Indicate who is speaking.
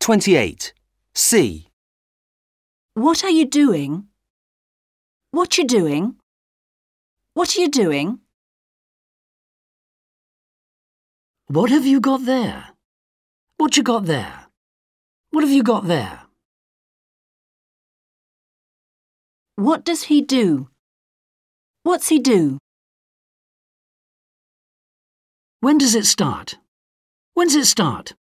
Speaker 1: 28. C.
Speaker 2: What are you doing? What you doing? What are you doing?
Speaker 3: What have you got there? What you got there? What have you got there?
Speaker 2: What does he do? What's he do?
Speaker 3: When does it start? When's it start?